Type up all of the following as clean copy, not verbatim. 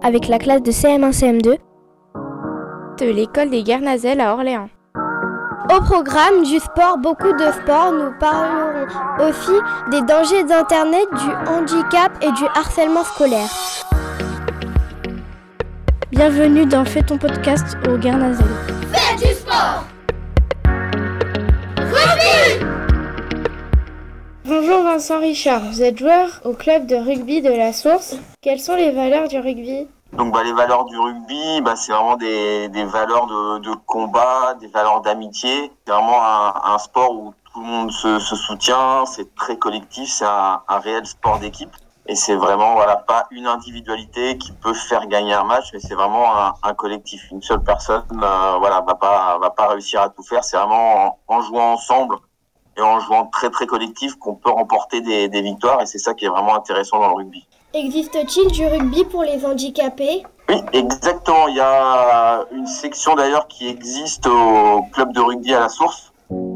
avec la classe de CM1-CM2 de l'école des Guernazelles à Orléans. Au programme du sport, beaucoup de sport, nous parlerons aussi des dangers d'Internet, du handicap et du harcèlement scolaire. Bienvenue dans Fais ton podcast au Guernazelles. Fais du sport! Rugby! Bonjour Vincent Richard, vous êtes joueur au club de rugby de la Source. Quelles sont les valeurs du rugby ? Donc les valeurs du rugby, c'est vraiment des valeurs de combat, des valeurs d'amitié. C'est vraiment un sport où tout le monde se soutient, c'est très collectif, c'est un réel sport d'équipe. Et c'est vraiment pas une individualité qui peut faire gagner un match, mais c'est vraiment un collectif. Une seule personne va pas réussir à tout faire. C'est vraiment en jouant ensemble et en jouant très très collectif qu'on peut remporter des victoires, et c'est ça qui est vraiment intéressant dans le rugby. Existe-t-il du rugby pour les handicapés ? Oui, exactement. Il y a une section d'ailleurs qui existe au club de rugby à la Source.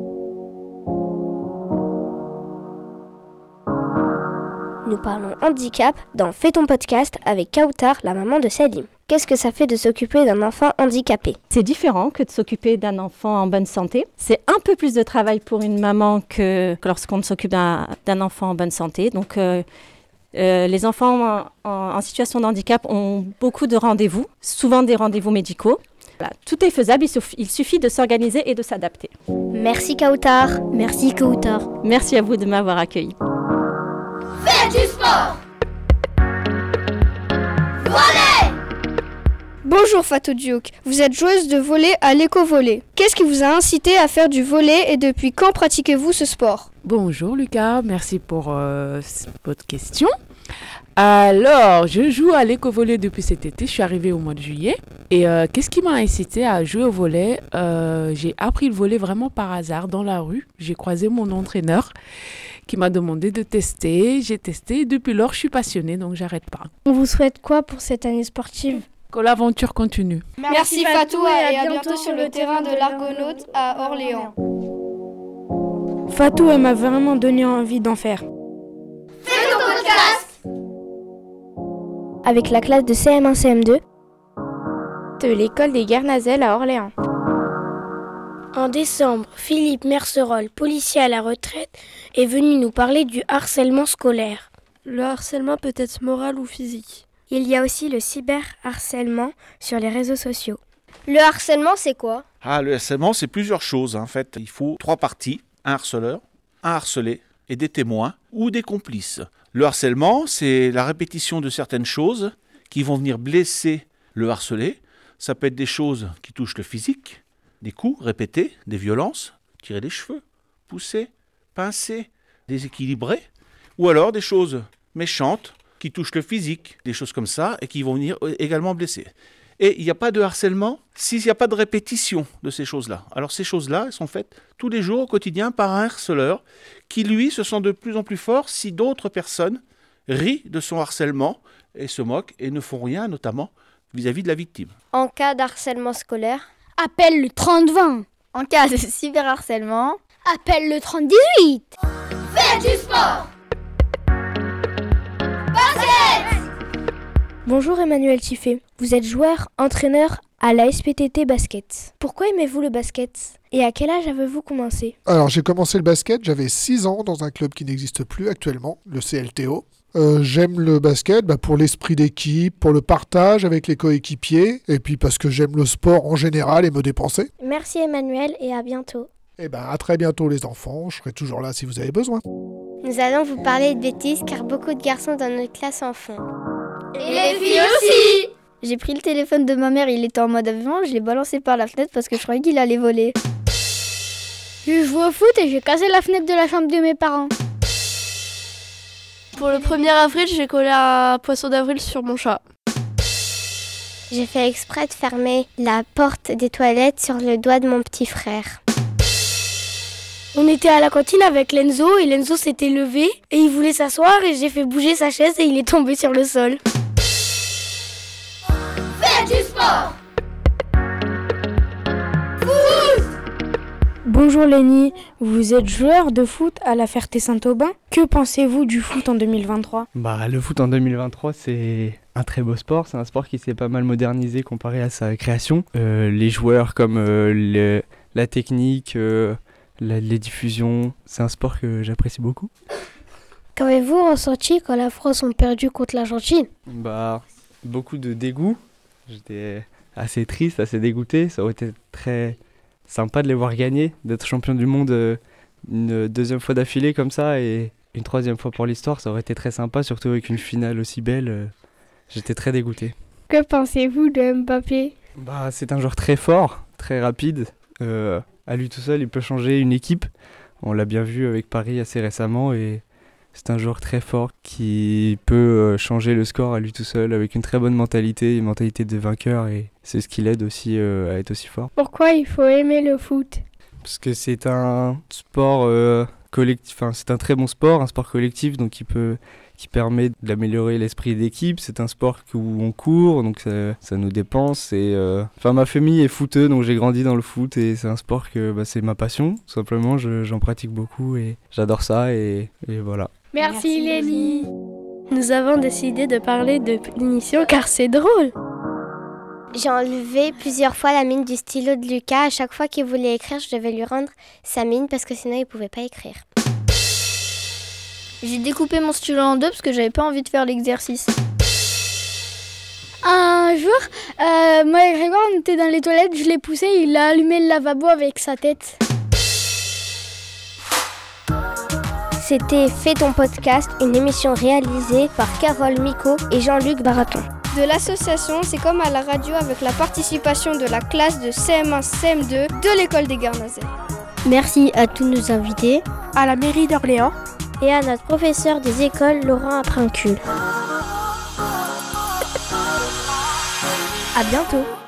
Nous parlons handicap dans Fais ton podcast avec Kautar, la maman de Salim. Qu'est-ce que ça fait de s'occuper d'un enfant handicapé ? C'est différent que de s'occuper d'un enfant en bonne santé. C'est un peu plus de travail pour une maman que lorsqu'on s'occupe d'un enfant en bonne santé. Donc, les enfants en situation de handicap ont beaucoup de rendez-vous, souvent des rendez-vous médicaux. Voilà, tout est faisable, il suffit de s'organiser et de s'adapter. Merci Kautar. Merci Kautar. Merci à vous de m'avoir accueilli. Fais du sport! Volley! Bonjour Fatou Diouk, vous êtes joueuse de volley à l'éco-volley. Qu'est-ce qui vous a incité à faire du volley et depuis quand pratiquez-vous ce sport ? Bonjour Lucas, merci pour votre question. Alors, je joue à l'éco-volley depuis cet été, je suis arrivée au mois de juillet. Et qu'est-ce qui m'a incité à jouer au volley ? J'ai appris le volley vraiment par hasard dans la rue. J'ai croisé mon entraîneur qui m'a demandé de tester. J'ai testé et depuis lors, je suis passionnée, donc j'arrête pas. On vous souhaite quoi pour cette année sportive ? Que l'aventure continue. Merci Fatou et à bientôt sur le terrain de l'Argonaute à Orléans. Fatou, elle m'a vraiment donné envie d'en faire. Fais ton podcast! Avec la classe de CM1-CM2 de l'école des Guernazelles à Orléans. En décembre, Philippe Mercerol, policier à la retraite, est venu nous parler du harcèlement scolaire. Le harcèlement peut être moral ou physique. Il y a aussi le cyberharcèlement sur les réseaux sociaux. Le harcèlement, c'est quoi ? Le harcèlement, c'est plusieurs choses. En fait, il faut 3 parties. Un harceleur, un harcelé et des témoins ou des complices. Le harcèlement, c'est la répétition de certaines choses qui vont venir blesser le harcelé. Ça peut être des choses qui touchent le physique, des coups répétés, des violences, tirer les cheveux, pousser, pincer, déséquilibrer, ou alors des choses méchantes qui touchent le physique, des choses comme ça, et qui vont venir également blesser. Et il n'y a pas de harcèlement s'il n'y a pas de répétition de ces choses-là. Alors ces choses-là, elles sont faites tous les jours au quotidien par un harceleur qui, lui, se sent de plus en plus fort si d'autres personnes rient de son harcèlement et se moquent et ne font rien, notamment vis-à-vis de la victime. En cas d'harcèlement scolaire, appelle le 30-20. En cas de cyberharcèlement, appelle le 30-18. Fais du sport! Basket! Bonjour Emmanuel Tiffé, vous êtes joueur, entraîneur à la SPTT Basket. Pourquoi aimez-vous le basket ? Et à quel âge avez-vous commencé ? Alors j'ai commencé le basket, j'avais 6 ans dans un club qui n'existe plus actuellement, le CLTO. J'aime le basket pour l'esprit d'équipe, pour le partage avec les coéquipiers, et puis parce que j'aime le sport en général et me dépenser. Merci Emmanuel et à bientôt. À très bientôt les enfants, je serai toujours là si vous avez besoin. Nous allons vous parler de bêtises car beaucoup de garçons dans notre classe en font. Et les filles aussi! J'ai pris le téléphone de ma mère, il était en mode avion, je l'ai balancé par la fenêtre parce que je croyais qu'il allait voler. Je joue au foot et j'ai cassé la fenêtre de la chambre de mes parents. Pour le 1er avril, j'ai collé un poisson d'avril sur mon chat. J'ai fait exprès de fermer la porte des toilettes sur le doigt de mon petit frère. On était à la cantine avec Lenzo et Lenzo s'était levé et il voulait s'asseoir et j'ai fait bouger sa chaise et il est tombé sur le sol. Fais du sport! Bonjour Lenny, vous êtes joueur de foot à la Ferté-Saint-Aubin. Que pensez-vous du foot en 2023 ? Le foot en 2023, c'est un très beau sport. C'est un sport qui s'est pas mal modernisé comparé à sa création. Les joueurs comme la technique, les diffusions, c'est un sport que j'apprécie beaucoup. Qu'avez-vous ressenti quand la France a perdu contre l'Argentine ? Beaucoup de dégoût. J'étais assez triste, assez dégoûté. Ça aurait été très sympa de les voir gagner, d'être champion du monde une deuxième fois d'affilée comme ça et une troisième fois pour l'histoire. Ça aurait été très sympa, surtout avec une finale aussi belle. J'étais très dégoûté. Que pensez-vous de Mbappé ? C'est un joueur très fort, très rapide. À lui tout seul, il peut changer une équipe. On l'a bien vu avec Paris assez récemment et c'est un joueur très fort qui peut changer le score à lui tout seul avec une très bonne mentalité, une mentalité de vainqueur et c'est ce qui l'aide aussi à être aussi fort. Pourquoi il faut aimer le foot ? Parce que c'est un sport collectif, c'est un très bon sport, un sport collectif donc qui permet d'améliorer l'esprit d'équipe. C'est un sport où on court, donc ça nous dépense. Ma famille est footeux, donc j'ai grandi dans le foot et c'est un sport que c'est ma passion. Tout simplement, j'en pratique beaucoup et j'adore ça et voilà. Merci Lenny. Nous avons décidé de parler de punition car c'est drôle. J'ai enlevé plusieurs fois la mine du stylo de Lucas. À chaque fois qu'il voulait écrire, je devais lui rendre sa mine parce que sinon il pouvait pas écrire. J'ai découpé mon stylo en deux parce que j'avais pas envie de faire l'exercice. Un jour, moi et Grégoire, on était dans les toilettes, je l'ai poussé, il a allumé le lavabo avec sa tête. C'était Fais ton podcast, une émission réalisée par Carole Micot et Jean-Luc Baraton. De l'association C'est comme à la radio avec la participation de la classe de CM1, CM2 de l'école des Guernazais. Merci à tous nos invités, à la mairie d'Orléans et à notre professeur des écoles Laurent Aprincule. À bientôt.